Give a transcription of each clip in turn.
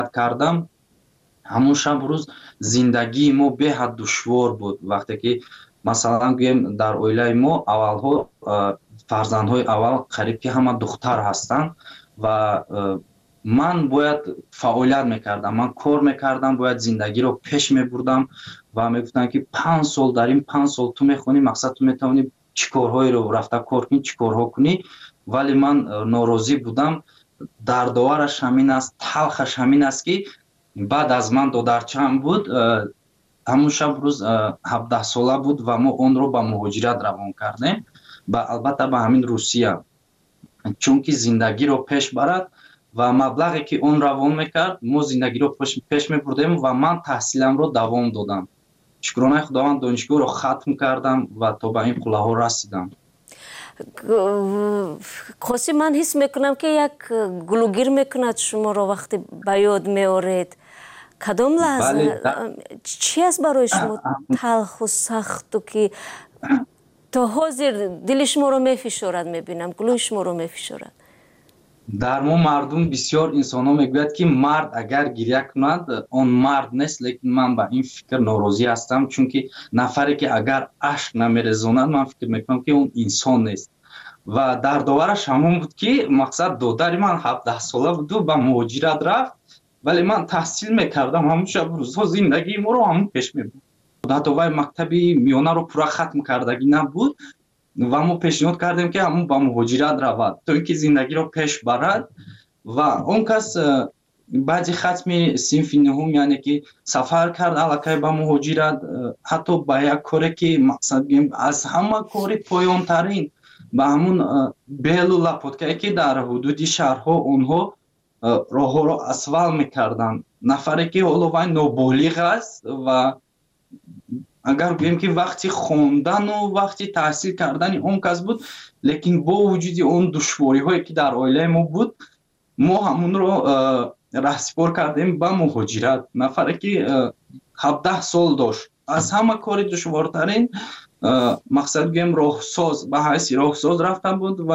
кардам, ҳамон шаб рӯз зиндагии мо беҳад душвор буд. вақте ки масалан гӯем дар оилаи мо аввалҳо фарзандҳои аввал қариб ки ҳама духтар ҳастанд ва ман бояд фаъолият мекардам, ман кор мекардам, бояд зиндагиро пеш мебурдам ва мегуфтанд ки 5 сол дар ин 5 сол ту мехонӣ, мақсад ту метавонӣ чӣ корҳоеро рафта кор кунӣ, чӣ корҳо кунӣ. вале ман норозӣ будам. дардовараш ҳамин аст, талхаш ҳамин аст ки баъд аз ман додарчаам буд, ҳамон шаб рӯз 17 сола буд ва мо онро ба муҳоҷират равон кардем, албатта ба ҳамин Русия, чунки зиндагиро пеш барад ва маблағе ки он равон мекард, мо зиндагиро пеш мебурдем ва ман таҳсиламро давом додам. шукронаи худованд, донишгоҳро хатм кардам ва то ба ин қуллаҳо расидам. қосим, ман ҳис мекунам ки як гулугир мекунад шуморо вақте ба ёд меоред. кадом лаҳза чӣ аст барои шумо талху сахту ки то ҳозир дили шуморо мефишорад? мебинам гулӯи шуморо мефишорад. дар мо мардум бисёр инсонҳо мегӯяд ки мард агар гирья кунад он мард нест, лекин ман ба ин фикр норозӣ ҳастам, чунки нафаре ки агар ашк намерезонад, ман фикр мекунам ки он инсон нест. ва дардовараш ҳамон буд ки мақсад додари ман 17 сола буду ба муҳоҷират рафт, вале ман таҳсил мекардам, ҳамон шаб рӯзҳо зиндагии моро ҳамон пеш мебурд. ҳатто вай мактаби миёнаро пурра хатм кардагӣ набуд ва мо пешниҳод кардем ки ҳамон ба муҳоҷират равад, то ин ки зиндагиро пеш барад. ва он кас баъди хатми синфи нуҳум, яъне ки сафар кард аллакай ба муҳоҷират, ҳатто ба як коре ки мақсад гӯем аз ҳама кори поёнтарин, ба ҳамон белу лапоткае ки дар ҳудуди шаҳрҳо онҳо роҳҳоро асфал мекарданд. нафаре ки ҳоло вай ноболиғ аст ва агар гӯем ки вақти хондану вақти таҳсил кардани он кас буд, лекин бо вуҷуди он душвориҳое ки дар оилаи мо буд, мо ҳамонро раҳсипор кардем ба муҳоҷират. нафаре ки 17 сол дошт, аз ҳама кори душвортарин мақсад гӯем роҳсоз, ба ҳайси роҳсоз рафта буд ва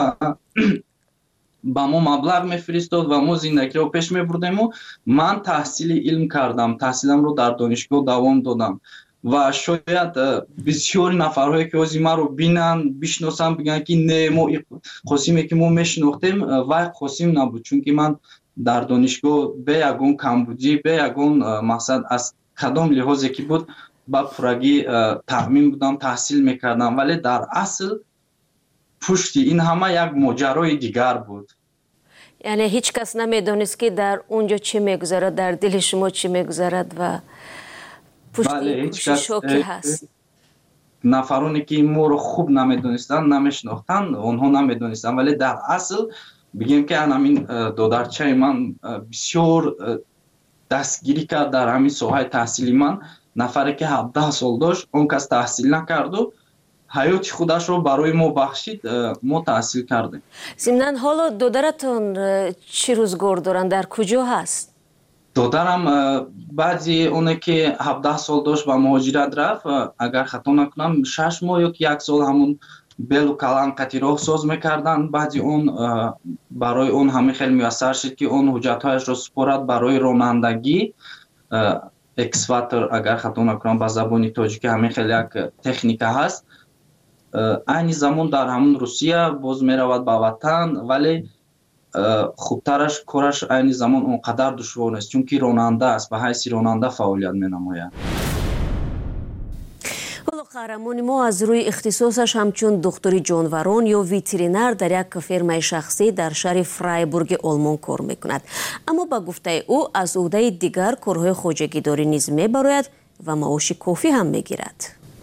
ба мо маблағ мефиристод ва мо зиндагиро пеш мебурдему. ман таҳсили илм кардам, таҳсиламро дар донишгоҳ давом додам ва шояд бисёри нафарҳое ки ҳозир маро бинанд, бишносанд, бигӯянд ки не, мо Қосиме ки мо мешинохтем вай Қосим набуд, чунки ман дар донишгоҳ бе ягон камбудӣ, бе ягон мақсад аз кадом лиҳозе ки буд ба пуррагӣ таъмин будам, таҳсил мекардам, вале дар асл пушти ин ҳама як моҷарои дигар буд. яъне ҳеҷ кас намедонист ки дар онҷо чӣ мегузарад, дар дили шумо чӣ мегузарад ва пушти кӯшишҳо ки ҳаст. нафароне ки моро хуб намедонистанд, намешинохтанд, онҳо намедонистанд, вале дар асл бигем ки ҳамин додарчаи ман бисёр дастгирӣ кард дар ҳамин соҳаи таҳсили ман. нафаре ки 17 сол дошт, он кас таҳсил накарду ҳаёти худашро барои мо бахшид, мо таҳсил кардем. зимнан ҳоло додаратон чӣ рӯзгор доранд, дар куҷо ҳаст? додарам баъди оне ки 17 сол дошт ба муҳоҷират рафт, агар хато накунам 6 моҳ ё ки 1 сол ҳамон белу каланқати роҳсоз мекарданд. баъди он барои он ҳамин хеле муяссар шуд ки он ҳуҷҷатҳояшро супорад барои ронандагӣ. эксватор, агар хато накунам ба забони тоҷикӣ, ҳамин хеле як техника ҳаст. айни замон дар ҳамон Русия боз меравад ба ватан, вале хубтараш кораш айни замон он қадар душвор нест, чунки ронанда аст, ба ҳайси ронанда фаъолият менамояд. ҳоло қаҳрамони мо аз рӯи ихтисосаш ҳамчун духтури ҷонварон ё ветеринар дар як фермаи шахсӣ дар шаҳри Фрайбурги Олмон кор мекунад. аммо ба гуфтаи ӯ аз ӯҳдаи дигар корҳои хоҷагидорӣ низ мебарояд ва маоши кофӣ ҳам мегирад.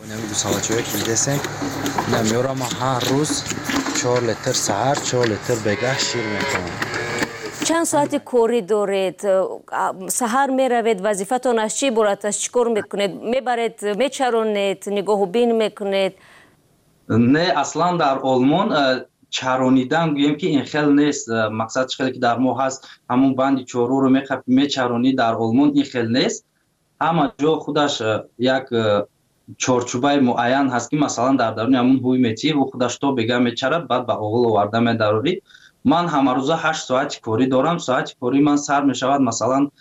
میارم هر روز 4 لیتر سحر 4 لیتر بگاه شیر میکنم. چند ساعتی کوری دارید؟ سحر میروید، وظیفتون از چی عبارت است؟ چیکار میکنید؟ میبرید، میچرونید، نگاه و بین میکنید؟ نه، اصلا در آلمان چرانیدن گویم که این خیلی نیست. مقصد خیلی که در ما هست همون بند چهارو رو میچرونی، در آلمان این خیلی نیست. اما جا خودش یک چارچوبای معین هست که مثلا در درون همون هوی میتی و خودش تو بگه میچرد، بعد به اول آورده میداری. من همه روزه 8 ساعت کاری دارم. ساعت کاری من سر میشود مثلا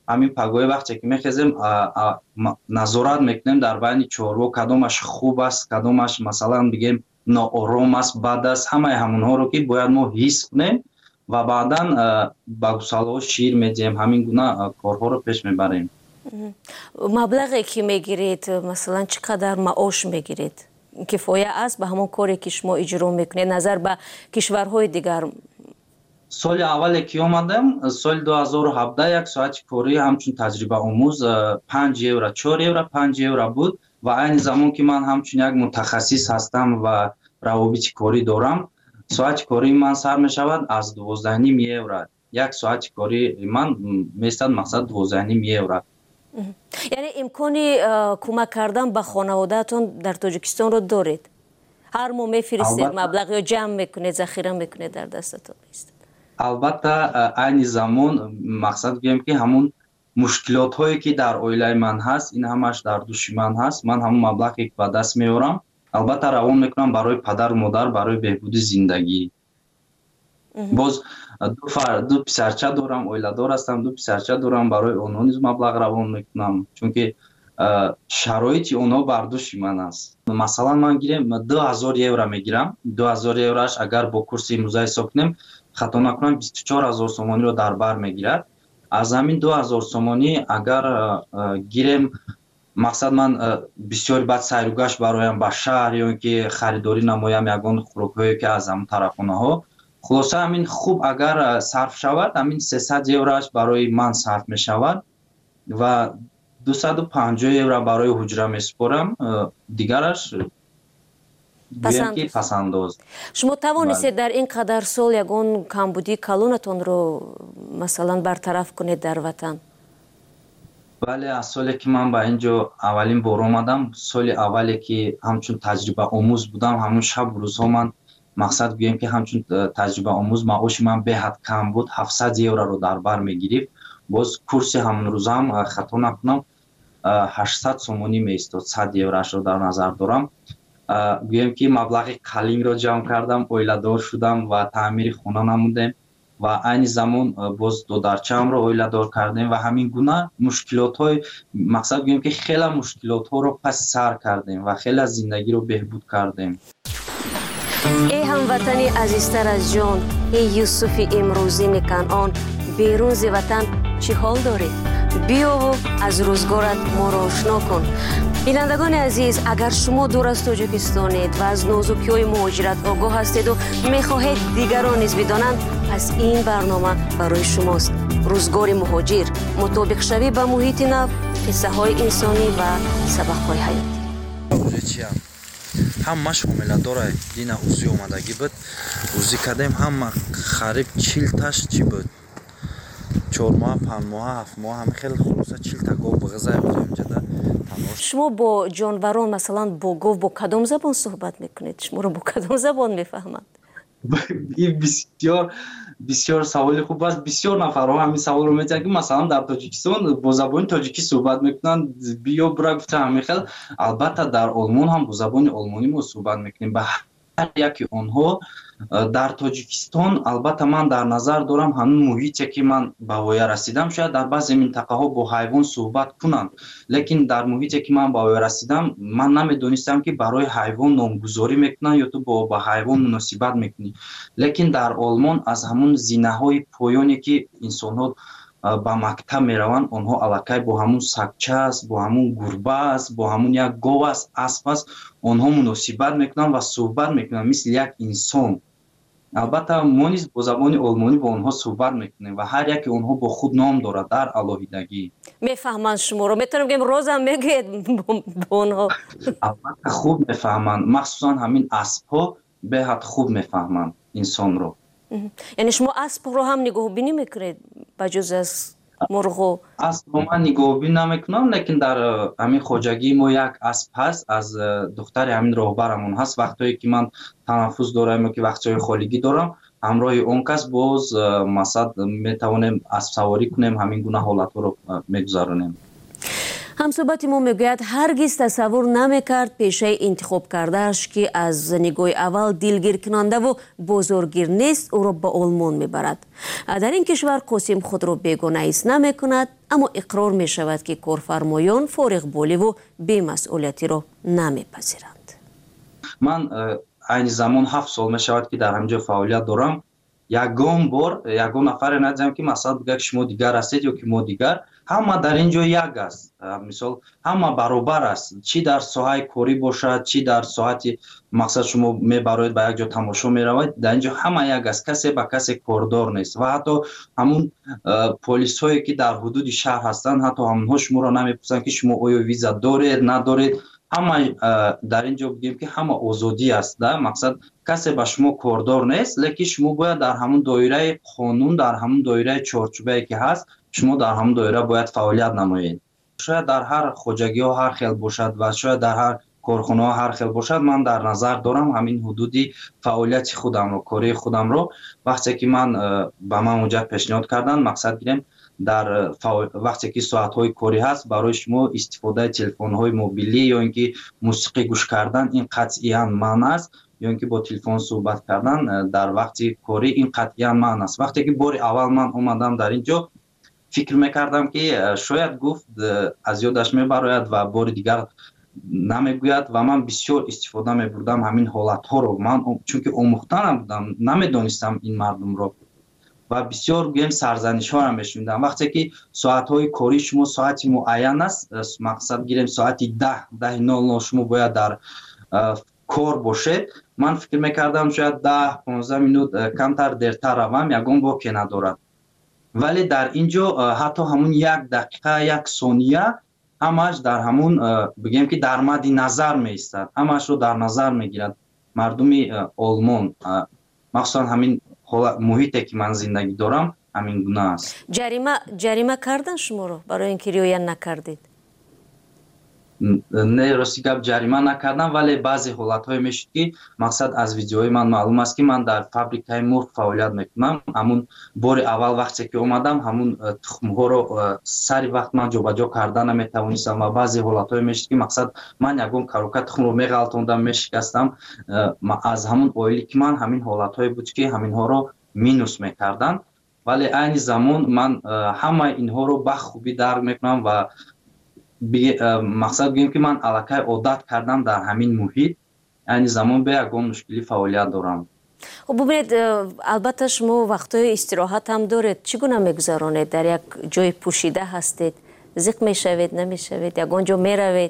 همین پگاه وقتی که میخزیم نظارت میکنیم در بین چهارو کدامش خوب است کدامش مثلا بگیم ناآرام است بد است همه همونها رو که باید ما حس کنیم و بعدا با گوساله شیر میدیم همین گونه کارها رو پیش میبریم. مبلغی که میگیرید مثلا چقدر معاش میگیرید کفایه است به همون کاری که شما اجرا میکنید نظر به کشورهای دیگر؟ سال اولی که آمدم سال 2017 یک ساعت کاری همچون تجربه آموز 5 یورو 4 یورو 5 یورو بود و این زمان که من همچون یک متخصص هستم و روابط کاری دارم ساعت کاری من سر می شود از 12.5 یورو. یک ساعت کاری من میستد مقصد 12.5 یورو. یعنی امکانی کمک کردن به خانوادهتون در تاجیکستان رو دارید؟ هر ماه میفرستید مبلغ یا جمع میکنید ذخیره میکنید در دستتون است؟ البته این زمان مقصد گویم که همون مشکلات هایی که در اویله من هست این همش در دوش من هست من همون مبلغی که به دست میارم البته روان میکنم برای پدر و مادر برای بهبود زندگی. باز دو پسرچه دارم اویله دار هستم 2 پسرچه دارم برای اونها نیز مبلغ روان میکنم چون که شرایط اونها بر دوش من است. مثلا من گیرم 2000 یورو میگیرم 2000 یوروش اگر با کورس امروزی حساب کنیم خطا نکنم 24000 سومانی رو در بر میگیرد. از همین 2000 سومانی اگر گیرم مقصد من بسیار بعد سیروگشت برایم به شهر یا که خریداری نمایم یگان خوراک‌هایی که از همون طرفانه خلاصه همین خوب اگر صرف شود همین 300 یوروش برای من صرف می شود و 250 یورو برای حجره می سپارم دیگرش پسنداز. شما توانستید در این قدر سال یگان کمبودی کلونتون رو مثلا برطرف کنید در وطن؟ بله از سالی که من به اینجا اولین بار آمدم سال اولی که همچون تجربه آموز بودم همون شب روزها من مقصد گویم که همچون تجربه آموز معاش من به حد کم بود 700 یورو رو در بر میگیرید. باز کورس همون روز هم خطا نکنم 800 سومانی میستاد 100 یوروش رو در نظر دارم. گویم که مبلغ قلین رو جمع کردم اویله دار شدم و تعمیر خانه نمودم و این زمان باز دو درچه هم رو اویله دار کردیم و همین گونه مشکلات های مقصد گویم که خیلی مشکلات ها رو پس سر کردیم و خیلی از زندگی رو بهبود کردیم. ای هموطنی عزیزتر از جان ای یوسف امروزین کنعان بیرون ز وطن چی حال دارید؟ بیا و از روزگارت ما را آشنا کن. بینندگان عزیز اگر شما دور از تاجیکستانید و از نازکی‌های مهاجرت آگاه هستید و می‌خواهید دیگران نیز بدانند پس این برنامه برای شماست. روزگار مهاجر مطابق شوی به محیط نو قصه‌های انسانی و سبق‌های حیاتی. همش حامله داره دینا اوزی اومدگی بود اوزی کردیم هم خریب 40 تاش چی بود 4 ماه 5 ماه 7 ماه هم خیلی خلاصه 40 تا گاو به غذای بودیم جدا. شما با جانوران مثلا با گاو با کدام زبان صحبت میکنید؟ شما رو با کدام زبان میفهمند؟ این بسیار سوال خوب است. بسیار نفرها همین سوال رو می‌پرسند که مثلا در تاجیکستان با زبان تاجیکی صحبت میکنن بیا برا گفته همین خیلی البته در آلمان هم با زبان آلمانی ما صحبت میکنیم به هر یکی آنها در تاجیکستان. البته من در نظر دارم همون محیطی که من به وای رسیدم شاید در بعضی منطقه ها با حیوان صحبت کنند لیکن در محیطی که من به وای رسیدم من نمیدونستم که برای حیوان نامگذاری میکنن یا تو با حیوان مناسبت میکنی. لیکن در آلمان از همون زینه های پایانی که انسان ها با مکتب میروند آنها الکی با همون سگچه است با همون گربه است با همون یک گاو است اسب است آنها مناسبت میکنن و صحبت میکنن مثل یک انسان. البته ما نیز با زبان آلمانی با آنها صحبت میکنیم و هر یک آنها با خود نام دارد در علاهیدگی. میفهمند شما رو؟ میتونم بگم روزم میگید با آنها؟ البته خوب میفهمند مخصوصا همین اسب ها به حد خوب میفهمند انسان رو. یعنی شما اسب رو هم نگاه بینی میکنید بجز از مرغ؟ اسب رو من نگاه بینی نمیکنم لیکن در همین خواجگی ما یک اسب هست از دختر همین راهبرمون هست. وقتی که من تنفس دارم که وقتای خالگی دارم همراه اون کس باز مثلا میتوانیم اسب سواری کنیم همین گونه حالت رو میگذارونیم. ҳамсӯҳбати мо мегӯяд ҳаргиз тасаввур намекард пешаи интихоб кардааш ки аз нигоҳи аввал дилгиркунандаву бозоргир нест, ӯро ба олмон мебарад. дар ин кишвар қосим худро бегона ҳис намекунад, аммо иқрор мешавад ки корфармоён фориғболиву бемасъулиятиро намепазиранд. ман айни замон 7 сол мешавад ки дар ҳаминҷо фаъолият дорам. ягон бор ягон нафаре надидам ки масалан бигӯяд ки шумо дигар ҳастед ё ки мо дигар. ҳама дар ин ҷо як аст. Мисол ҳама баробар аст. Чӣ дар соҳаи корӣ бошад, чӣ дар соати мақсад шумо мебароед ба як ҷо тамошо меравед, дар ин ҷо ҳама як аст. Касе ба касе кордор нест. Ва ҳатто ҳамун полисҳое ки дар ҳудуди шаҳр ҳастанд, ҳатто ҳамонҳо шуморо намепурсанд ки шумо оё виза доред, надоред. ҳама дар ин ҷо бигем ки ҳама озодӣ аст. Мақсад касе ба шумо кордор нест, лекин шумо бояд дар ҳамун доираи қонун, дар ҳамун доираи чорчӯбае ки ҳаст, шумо дар ҳамун доира бояд фаъолият намоед. Шояд дар ҳар хоҷагиҳо ҳар хел бошад ва шояд дар ҳар корхонаҳо ҳар хел бошад. Ман дар назар дорам ҳамин ҳудуди фаъолияти худамро, кории худамро. Вақте ки ман ба ман муҷаб пешниҳод карданд, мақсад гирем дар вақте ки соатҳои корӣ ҳаст, барои шумо истифодаи телефонҳои мобилӣ ё ин ки мусиқӣ гӯш кардан ин қатъиян манъ аст, ё ин ки бо телефон суҳбат кардан дар вақти корӣ ин қатъиян манъ аст. Вақте ки бори аввал ман омадам дар ин ҷо, фикр мекардам ки шояд гуфт аз ёдаш мебарояд ва бори дигар намегӯяд ва ман бисёр истифода мебурдам ҳамин ҳолатҳоро. Ман чунки омӯхта набудам, намедонистам ин мардумро ва бисёр гӯем сарзанишҳоро мешунидам. Вақте ки соатҳои кории шумо соати муайян аст, мақсад гирем соати 10:00 шумо бояд дар кор бошед, ман фикр мекардам шояд 10-15 минут камтар дертар равам, ягон воке надорад. Вале дар ин ҷо ҳатто ҳамун 1 дақиқа 1 сония ҳамааш дар ҳамун бигем ки дар мадди назар меистад, ҳамаашро дар назар мегирад. Мардуми олмон, махсусан ҳамин муҳите ки ман зиндагӣ дорам ҳамин гуна аст. ҷарима кардан шуморо барои ин ки риоя накардед? Не, рости гап ҷарима накардам, вале баъзе ҳолатҳое мешуд ки мақсад аз видеоҳои ман маълум аст ки ман дар фабрикаи мурғ фаъолият мекунам. Ҳамун бори аввал вақте ки омадам, ҳамун тухмҳоро сари вақт ман ҷобаҷо карда наметавонистам ва баъзе ҳолатҳое мешуд ки мақсад ман ягон карока тухмро меғалтондам, мешикастам. Аз ҳамун оили ки ман ҳамин ҳолатҳое буд ки ҳаминҳоро минус мекарданд. Вале айни замон ман ҳамаи инҳоро ба хубӣ дарк мекунам ва мақсад гӯем ки ман аллакай одат кардам дар ҳамин муҳит. Айни замон бе ягон мушкилӣ фаъолият дорам. Хуб бубинед, албатта шумо вақтҳои истироҳат ҳам доред. Чӣ гуна мегузаронед? Дар як ҷои пӯшида ҳастед? Зиқ мешавед, намешавед? Ягон ҷо меравед?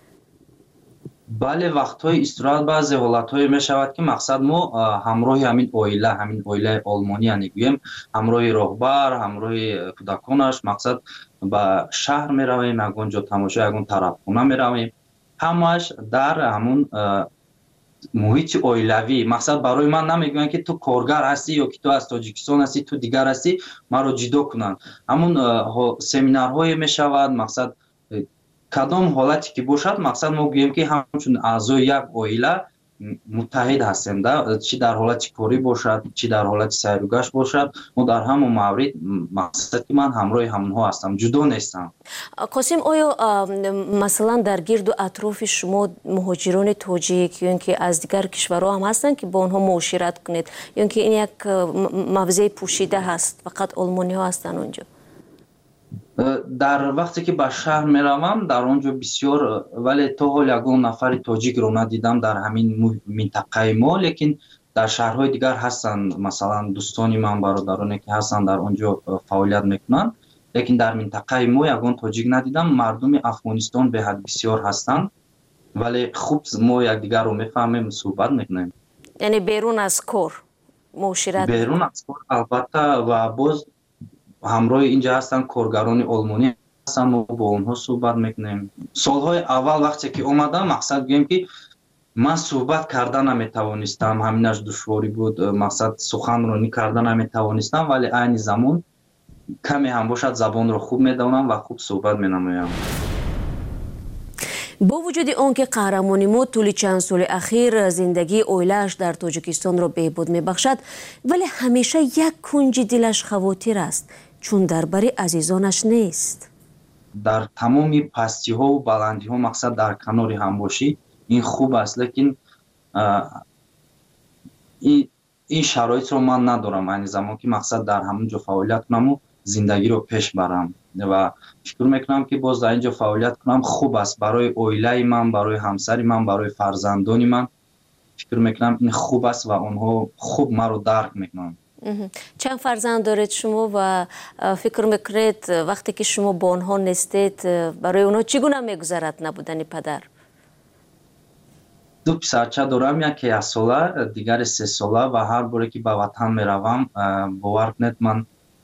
бале, вақтҳои истироҳат баъзе ҳолатҳое мешавад ки мақсад мо ҳамроҳи ҳамин оилаи олмонӣ яъне гӯем ҳамроҳи роҳбар, ҳамроҳи кӯдаконаш мақсад ба шаҳр меравем, ягон ҷо тамошо, ягон тарабхона меравем. ҳамааш дар ҳамун муҳити оилавӣ. Мақсад барои ман намегӯянд ки ту коргар ҳастӣ ё ки ту аз Тоҷикистон ҳастӣ, ту дигар ҳастӣ, маро ҷидо кунанд. Ҳамун семинарҳое мешавад, мақсад кадом ҳолате ки бошад, мақсад мо гӯем ки ҳамчун аъзои як оила муттаҳид ҳастем. Чӣ дар ҳолати корӣ бошад, чӣ дар ҳолати сайругашт бошад, мо дар ҳамон маврид мақсад ки ман ҳамроҳи ҳамонҳо ҳастам, ҷудо нестам. Қосим, оё масалан дар гирду атрофи шумо муҳоҷирони тоҷик ё ин ки аз дигар кишварҳо ҳам ҳастанд ки бо онҳо муошират кунед, ё ин ки ин як мавзеъи пӯшида ҳаст, фақат олмониҳо ҳастанд онҷо? Дар вақте ки ба шаҳр меравам, дар он ҷо бисёр, вале то ҳол ягон нафари тоҷикро надидам дар ҳамин минтақаи мо, лекин дар шаҳрҳои дигар ҳастанд. Масалан дӯстони ман, бародароне ки ҳастанд дар он ҷо фаъолият мекунанд, лекин дар минтақаи мо ягон тоҷик надидам. Мардуми Афғонистон беҳад бисёр ҳастанд, вале хуб мо якдигарро мефаҳмем, суҳбат мекунем. Яъне берун аз кор муошират? Берун аз кор албатта, ва боз ҳамроҳи инҷа ҳастанд коргарони олмонӣ ҳастанд, мо бо онҳо суҳбат мекунем. Солҳои аввал вақте ки омадам, мақсад гӯем ки ман суҳбат карда наметавонистам, ҳаминаш душворӣ буд, мақсад суханронӣ карда наметавонистам, вале айни замон каме ҳам бошад забонро хуб медонам ва хуб суҳбат менамоям. бо вуҷуди он ки қаҳрамони мо тӯли чанд соли ахир зиндагии оилааш дар Тоҷикистонро беҳбуд мебахшад, вале ҳамеша як кунҷи дилаш хавотир аст, чун дар бари азизонаш нест. дар тамоми пастиҳо ва баландиҳо мақсад дар канори ҳам бошӣ, ин хуб аст, лекин ин шароитро ман надорам айни замон ки мақсад дар ҳамон ҷо фаъолият кунаму зиндагиро пеш барам ва фикр мекунам ки боз дар ин ҷо фаъолият кунам хуб аст барои оилаи ман, барои ҳамсари ман, барои фарзандони ман. фикр мекунам ин хуб аст ва онҳо хуб маро дарк мекунанд. чанд фарзанд доред шумо ва фикр мекунед вақте ки шумо бо онҳо нестед барои онҳо чӣ гуна мегузарад набудани падар? ду писарча дорам, яке 1 сола, дигаре 3 сола ва ҳар боре ки ба ватан меравам бовар кунед ман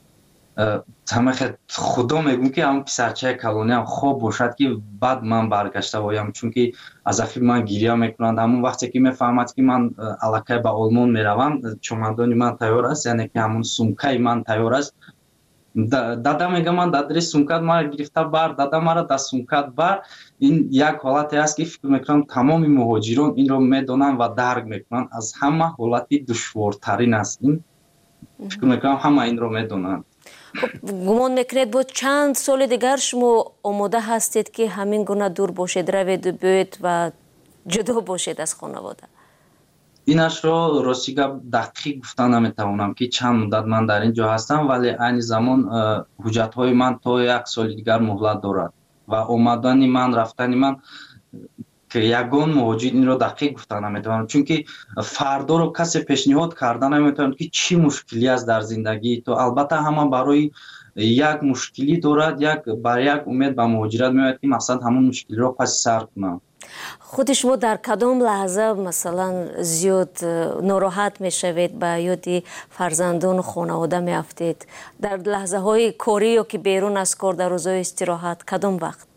худо мегӯям ки ҳамон писарчаи калониям хоб бошад ки баъд ман баргашта оям, чунки аз ахир ман гирья мекунанд. ҳамон вақте ки мефаҳмад ки ман аллакай ба олмон меравам, чомадони ман тайёр аст, яъне ки ҳамон сумкаи ман тайёр аст, дада мегӯям ман дадри сумкат мара гирифта бар, дада мара дар сумкат бар. ин як ҳолате аст ки фикр мекунам тамоми муҳоҷирон инро медонанд ва дарк мекунанд. аз ҳама ҳолати душвортарин аст ин. фикр мекунам ҳама инро медонанд. гумон мекунед бо чанд соли дигар шумо омода ҳастед ки ҳамин гуна дур бошед, раведу биёед ва ҷудо бошед аз хонавода? инашро рости гап дақиқ гуфта наметавонам ки чанд муддат ман дар ин ҷо ҳастам, вале айни замон ҳуҷҷатҳои ман то 1 соли дигар муҳлат дорад ва омадани ман, рафтани ман ягон муҳоҷир инро дақиқ гуфта наметавонам, чунки фардоро касе пешниҳод карда наметавонад ки чӣ мушкилӣ аст дар зиндагии то. албатта ҳама барои як мушкилӣ дорад, бар як умед ба муҳоҷират меояд ки мақсад ҳамон мушкилиро паси сар кунам. худи шумо дар кадом лаҳза масалан зиёд нороҳат мешавед, ба ёди фарзандону хонавода меафтед? дар лаҳзаҳои корӣ ё ки берун аз кор, дар рӯзҳои истироҳат кадом вақт?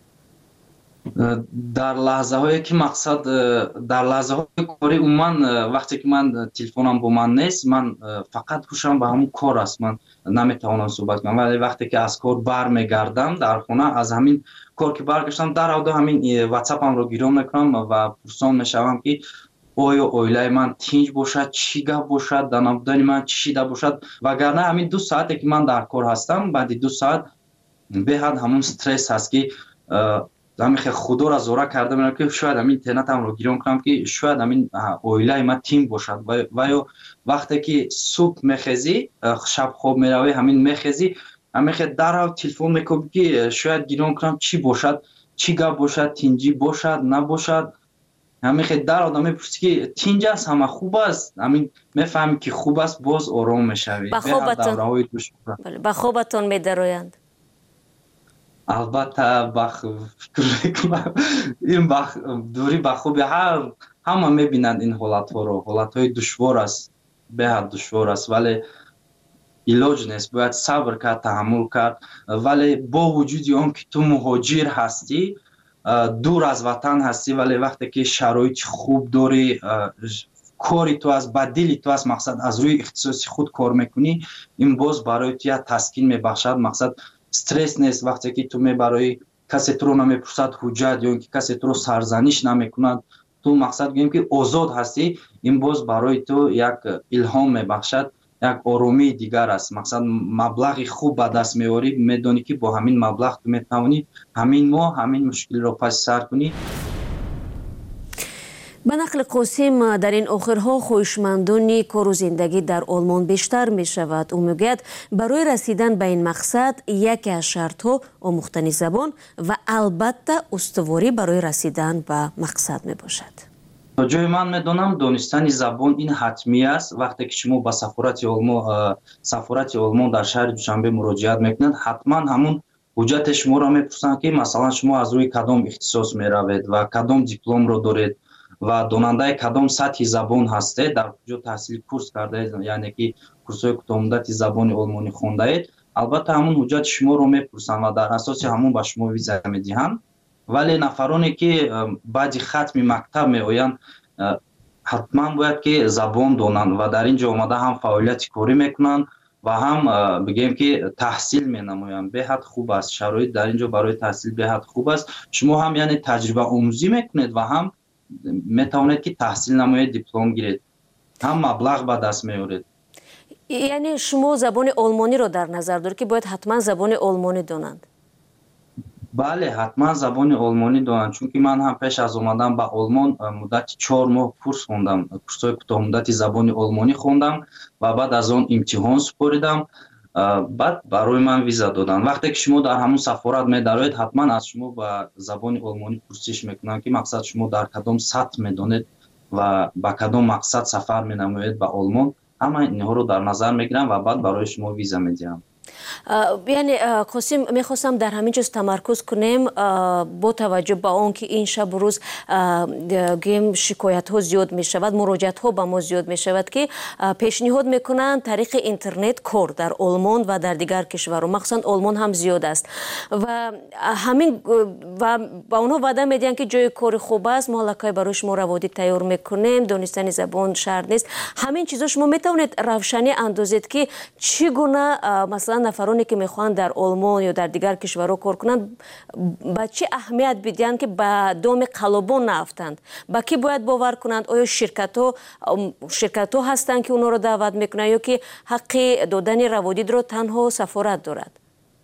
дар лаҳзаҳое ки мақсад дар лаҳзаҳои корӣ умуман вақте ки ман телефонам бо ман нест, ман фақат ҳушам ба ҳамон кор аст, ман наметавонам суҳбат кунам. вале вақте ки аз кор бармегардам дар хона, аз ҳамин кор ки баргаштам, даравда ҳамин ватсапамро гирён мекунам ва пурсон мешавам ки оё оилаи ман тинч бошад, чӣ гап бошад, дар набудани ман чӣ шида бошад. вагарна ҳамин 2 соате ки ман дар кор ҳастам, баъди 2 соат беҳад ҳамон стресс ҳаст ки ҳамихе худоро зора карда мерам ки шояд ҳамин интернетамро гирён кунам ки шояд ҳамин оилаи ман тим бошад. ва ё вақте ки субҳ мехезӣ, шаб хоб меравӣ, ҳамин мехезӣ, ҳамихе дарав телефон мекӯбӣ ки шояд гирён кунам чӣ бошад, чӣ гап бошад, тинҷӣ бошад, набошад. ҳамихе дарав мепурсӣ ки тинҷ аст, ҳама хуб аст, ҳамин мефаҳмӣ ки хуб аст, боз ором мешавӣ. ба хобатон медароянд? албатта фикр мекунам ин дурӣ ба хуби ҳама мебинанд ин ҳолатҳоро. ҳолатҳои душвор аст, беҳад душвор аст, вале илоҷ нест, бояд сабр кард, таҳаммул кард. вале бо вуҷуди он ки ту муҳоҷир ҳастӣ, дур аз ватан ҳастӣ, вале вақте ки шароити хуб дорӣ, кори ту аст, ба дили ту аст, мақсад аз рӯи ихтисоси худ кор мекунӣ, ин боз барои ту як таскин мебахшад. мақсад стресс нест вақте ки ту мебарои касе туро намепурсад ҳуҷҷат ё ин ки касе туро сарзаниш намекунад, ту мақсад гӯем ки озод ҳастӣ, ин боз барои ту як илҳом мебахшад, як оромии дигар аст. мақсад маблағи хуб ба даст меорӣ, медонӣ ки бо ҳамин маблағ ту метавонӣ ҳамин моҳ ҳамин мушкилиро паси сар кунӣ. ба нақли қосим, дар ин охирҳо хоҳишмандони кору зиндагӣ дар олмон бештар мешавад. ӯ мегӯяд барои расидан ба ин мақсад яке аз шартҳо омӯхтани забон ва албатта устуворӣ барои расидан ба мақсад мебошад. то ҷои ман медонам донистани забон ин ҳатмӣ аст. вақте ки шумо ба сафорати олмон дар шаҳри душанбе муроҷиат мекунед, ҳатман ҳамун ҳуҷҷате шуморо мепурсанд ки масалан шумо аз рӯи кадом ихтисос меравед ва кадом дипломро доред ва донандаи кадом сатҳи забон ҳастед, дар куҷо таҳсили курс кардаед, яъне ки курсҳои кӯтоҳмуддати забони олмонӣ хондаед. албатта ҳамун ҳуҷҷати шуморо мепурсанд ва дар асоси ҳамон ба шумо виза медиҳанд. вале нафароне ки баъди хатми мактаб меоянд, ҳатман бояд ки забон донанд ва дар ин ҷо омада ҳам фаъолияти корӣ мекунанд ва ҳам бигӯем ки таҳсил менамоянд. беҳад хуб аст, шароит дар ин ҷо барои таҳсил беҳад хуб аст. шумо ҳам яъне таҷрибаомӯзӣ мекунед ва ҳам метавонед ки таҳсил намоед, диплом гиред, ҳам маблағ ба даст меоред. яъне шумо забони олмониро дар назар доред ки бояд ҳатман забони олмонӣ донанд? бале, ҳатман забони олмонӣ донанд, чунки ман ҳам пеш аз омадан ба олмон муддати 4 моҳ курс хондам, курсҳои кӯтоҳмуддати забони олмонӣ хондам ва баъд аз он имтиҳон супоридам. баъд барои ман виза доданд. Вақте ки шумо дар ҳамун сафорат медароед, ҳатман аз шумо ба забони олмонӣ пурсиш мекунанд, ки мақсад шумо дар кадом сатҳ медонед ва ба кадом мақсад сафар менамоед ба олмон. ҳама инҳоро дар назар мегирам ва баъд барои шумо виза медиҳам. яъне қосим, мехостам дар ҳамин ҷоз тамаркуз кунем, бо таваҷҷӯҳ ба он ки ин шабу рӯз гӯем шикоятҳо зиёд мешавад, муроҷиатҳо ба мо зиёд мешавад, ки пешниҳод мекунанд тариқи интернет кор дар олмон ва дар дигар кишварҳо, махсусан олмон ҳам зиёд аст ва ҳамин ва ба онҳо ваъда медиҳанд ки ҷои кори хуб аст, мо аллакай барои шумо раводӣ тайёр мекунем, донистани забон шарт нест. Ҳамин чизҳо шумо метавонед равшанӣ андозед ки чӣ гуна масалан нафароне ки мехоҳанд дар олмон ё дар дигар кишварҳо кор кунанд ба чӣ аҳамият бидиҳанд ки ба доми қалобон наафтанд? Ба кӣ бояд бовар кунанд? Оё ширкатҳо ҳастанд ки онҳоро даъват мекунанд ё ки ҳаққи додани раводидро танҳо сафорат дорад?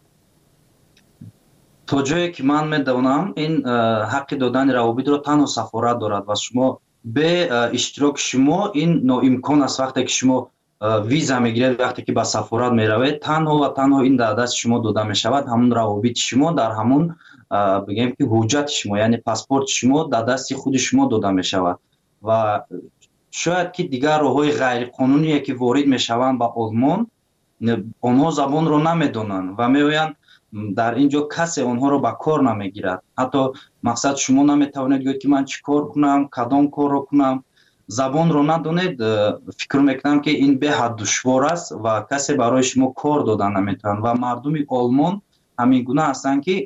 То ҷое ки ман медонам, ин ҳаққи додани раводидро танҳо сафорат дорад ва шумо бе иштироки шумо ин ноимкон аст. Вақте ки шумо виза мегиред, вақте ки ба сафорат меравед, танҳо ва танҳо ин дар дасти шумо дода мешавад. ҳамун равобити шумо дар ҳамун бигем ки ҳуҷҷати шумо, яъне паспорти шумо дар дасти худи шумо дода мешавад ва шояд ки дигар роҳҳои ғайриқонуние ки ворид мешаванд ба олмон, онҳо забонро намедонанд ва меоянд дар ин ҷо касе онҳоро ба кор намегирад. ҳатто мақсад шумо наметавонед гӯед ки ман чӣ кор кунам, кадом корро кунам. забонро надонед, фикр мекунам ки ин беҳад душвор аст ва касе барои шумо кор дода наметавонад ва мардуми олмон ҳамин гуна ҳастанд ки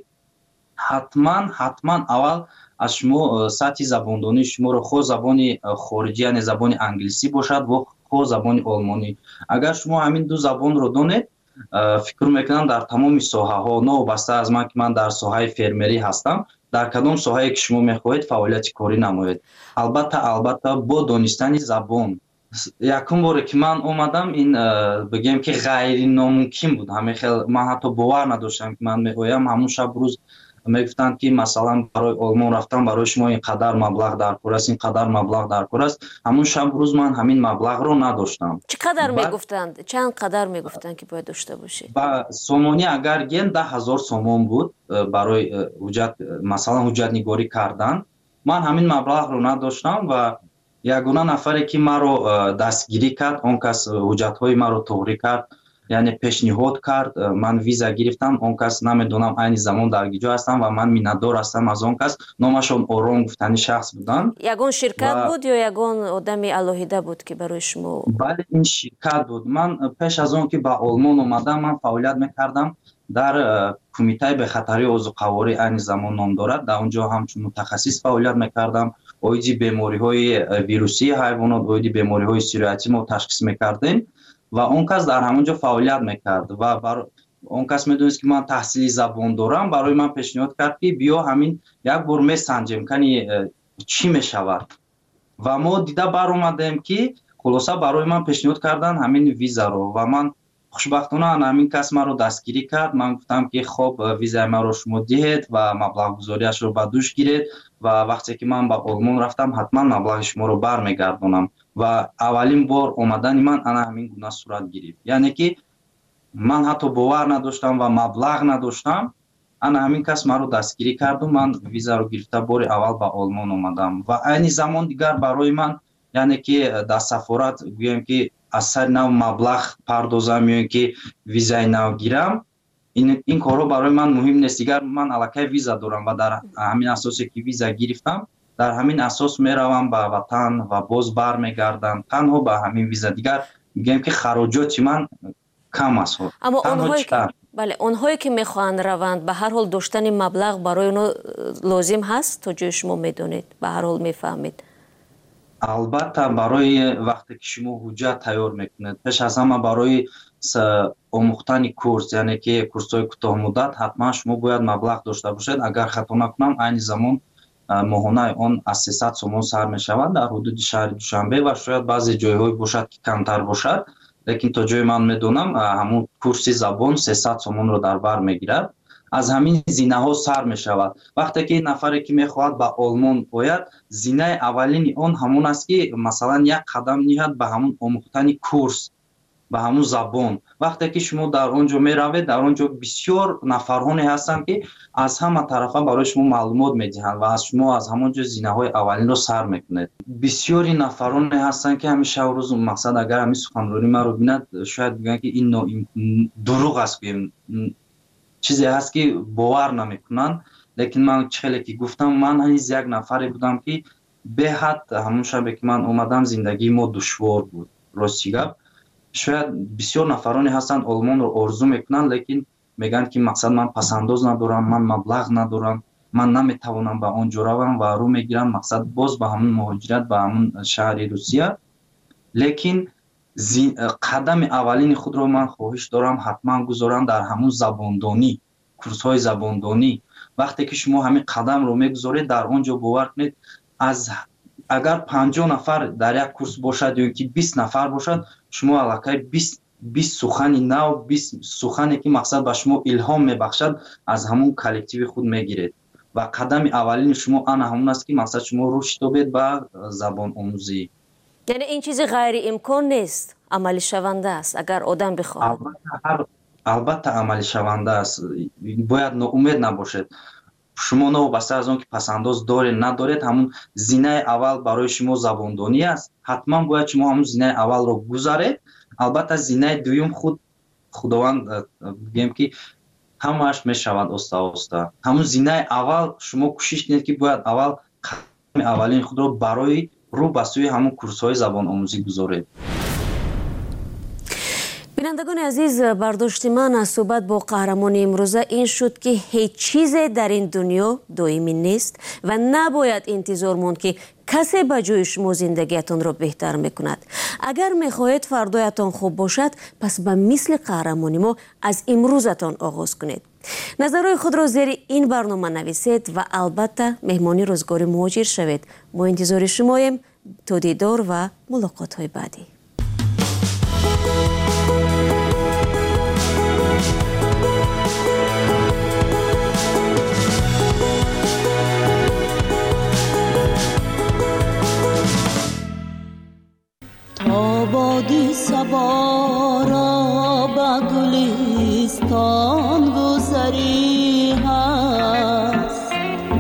ҳатман аввал аз шумо сатҳи забондонии шуморо хоҳ забони хориҷӣ, яъне забони англисӣ бошад ва хоҳ забони олмонӣ. Агар шумо ҳамин ду забонро донед, фикр мекунам дар тамоми соҳаҳо, новобаста аз ман ки ман дар соҳаи фермерӣ ҳастам, дар кадом соҳае ки шумо мехоҳед фаъолияти корӣ намоед, албатта бо донистани забон. Якум боре ки ман омадам, ин бигем ки ғайриномумкин буд. Ман ҳатто бовар надоштам ки ман меоям. ҳамун шаб рӯз мегуфтанд ки масалан барои олмон рафтан барои шумо ин қадар маблағ дар кор аст, ин қадар маблағ дар кор аст. ҳамун шаб рӯз ман ҳамин маблағро надоштам. Чӣ қадар мегуфтанд? Чанд қадар мегуфтанд ки бояд дошта бошед? Ба сомонӣ агар гем 10,000 сомон буд барои ҳуҷҷат, масалан ҳуҷҷатнигорӣ кардан. Ман ҳамин маблағро надоштам ва ягона нафаре ки маро дастгирӣ кард, он кас ҳуҷҷатҳои маро тоғрӣ кард, яъне пешниҳод кард, ман виза гирифтам. Он кас намедонам айни замон дар киҷо ҳастам ва ман миннатдор ҳастам аз он кас. Номашон Ором гуфтани шахс буданд. Ягон ширкат буд ё ягон одами алоҳида буд ки барои шумо? Бале, ин ширкат буд. Ман пеш аз он ки ба олмон омадам, ман фаъолият мекардам дар кумитаи бехатарии озуқаворӣ, айни замон ном дорад. Дар он ҷо ҳамчун мутахассис фаъолият мекардам. оиди бемориҳои вирусии ҳайвонот, оиди бемориҳои сироятимо ташхис мекардем ва он кас дар ҳамон ҷо фаъолият мекард ва он кас медонист ки ман таҳсили забон дорам. барои ман пешниҳод кард ки биё ҳамин як бор месанҷем, кани чӣ мешавад. ва мо дида баромадем ки хулоса барои ман пешниҳод кардан ҳамин визаро ва ман хушбахтона ҳамин кас маро дастгирӣ кард. Ман гуфтам ки хоб визаи маро шумо диҳед ва маблағгузориашро ба дӯш гиред ва вақте ки ман ба олмон рафтам ҳатман маблағи шуморо бармегардонам. ва аввалин бор омадани ман ана ҳамин гуна сурат гирифт. яъне ки ман ҳатто бовар надоштам ва маблағ надоштам. ана ҳамин кас маро дастгирӣ карду ман визаро гирифта бори аввал ба олмон омадам ва айни замон дигар барои ман, яъне ки дар сафорат гӯем ки аз сари нав маблағ пардозам ё ин ки визаи нав гирам, ин корҳо барои ман муҳим нест. Дигар ман аллакай виза дорам ва дар ҳамин асосе ки виза гирифтам, дар ҳамин асос меравам ба ватан ва боз бармегардам танҳо ба ҳамин виза. Дигар мегӯям ки хароҷоти ман кам аст. аммо онҳое ки мехоҳанд раванд, ба ҳар ҳол доштани маблағ барои онҳо лозим ҳаст, то ҷои шумо медонед, ба ҳар ҳол мефаҳмед? албатта барои вақте ки шумо ҳуҷҷат тайёр мекунед, пеш аз ҳама барои омӯхтани курс, яъне ки курсҳои кӯтоҳмуддат, ҳатман шумо бояд маблағ дошта бошед. Агар хато накунам, айни замон моҳонаи он аз 300 сомон сар мешавад дар ҳудуди шаҳри Душанбе ва шояд баъзе ҷойҳое бошад ки камтар бошад, лекин то ҷои ман медонам ҳамун курси забон 300 сомонро дар бар мегирад. از همین زینه ها سر می شود. وقتی که نفری که می خواهد به آلمان باید، زینه اولین آن همون است که مثلا یک قدم نهاد به همون آموختن کورس، به همون زبان. وقتی که شما در اونجا می روید، در اونجا بسیار نفرانی هستند که از همه طرفا برای شما معلومات می دهند و از شما از همونجا زینه های اولین رو سر میکنید. بسیاری نفرانی هستند که همیشه روز مقصد اگر همین سخنرانی ما رو بیند شاید بگن که این دروغ است، چیزی هست که باور نمیکنن. لیکن من چهلی که گفتم، من هنوز یک نفری بودم که به حد همون شب که من اومدم زندگی ما دشوار بود. راستی گپ، شاید بسیار نفرانی هستند آلمان رو آرزو میکنن، لیکن میگن که مقصد من پسنداز ندارم، من مبلغ ندارم، من نمیتوانم به اونجا روم و رو میگیرم مقصد باز به همون مهاجرت به همون شهر روسیه. لیکن قدم اولین خود رو من خواهش دارم حتما گذارم در همون زباندانی، کورس های زباندانی. وقتی که شما همین قدم رو میگذارید در اونجا باور کنید از اگر 50 نفر در یک کورس باشد یا که 20 نفر باشد، شما علاقه 20 سخن نو، 20 سخنی که مقصد به شما الهام میبخشد از همون کلکتیو خود میگیرید و قدم اولین شما آن همون است که مقصد شما رشد یابید به زبان آموزی. یعنی این چیز غیر امکان نیست، عملی شونده است اگر آدم بخواهد. البته عملی شونده است، باید ناامید نباشید. شما نوبسته از اون که پسنداز دارید ندارید، همون زینه اول برای شما زباندانی است، حتما باید شما همون زینه اول رو گذارید. البته زینه دوم خداوند بگیم که همش میشود آسته. همون زینه اول شما کوشش کنید که باید اول قدم اولین خود رو برای رو به سوی همون کورس‌های زبان آموزی گذارید. بینندگان عزیز، برداشت من از صحبت با قهرمان امروزه این شد که هیچ چیز در این دنیا دائمی نیست و نباید انتظار ماند که کسی به جای شما زندگیتان را بهتر میکند. اگر میخواهید فردایتان خوب باشد، پس به مثل قهرمانی ما از امروزتان آغاز کنید. نظرهای خود را زیر این برنامه نویسید و البته مهمانی روزگار مهاجر شوید. ما انتظار شماییم. تا دیدار و ملاقات های بعدی. تا بادی صبا را به گلستان گذری هست،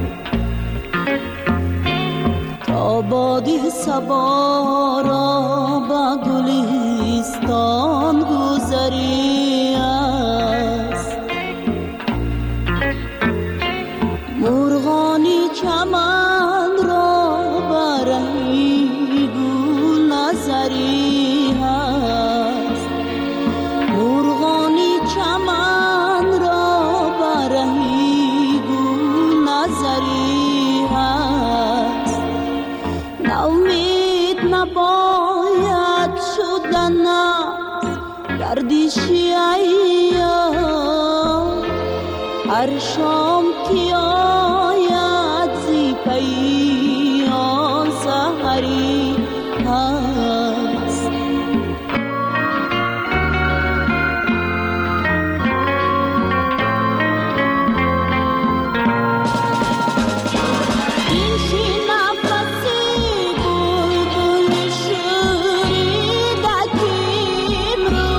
تا بادی صبا را به گلستان گذری هست، مرغانی چمن را برهی گل نظری هست، مرغانی چمن را برهی گل نظری هست. نومید نباید شدن گردشی ایام، هر شام که آید زی پی آن سحری هست. این شی نفسی بلبل شوریده کیم رو،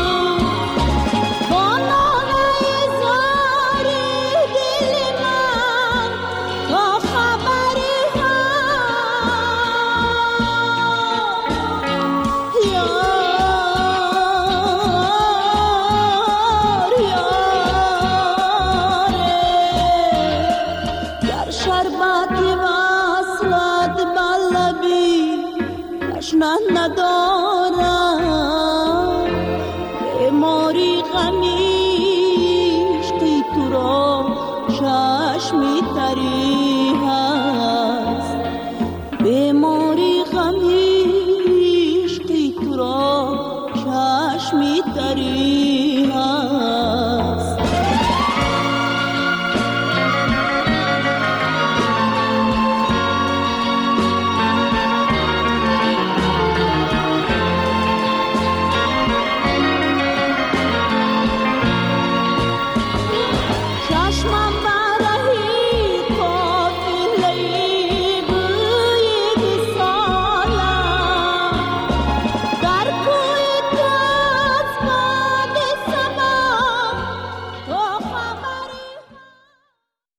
با ناله زاری دل من تا خبری هست. در شربتی وصلت بلبی تشنه ندارم، بیماری غمیش که تو را چشمی تری هست.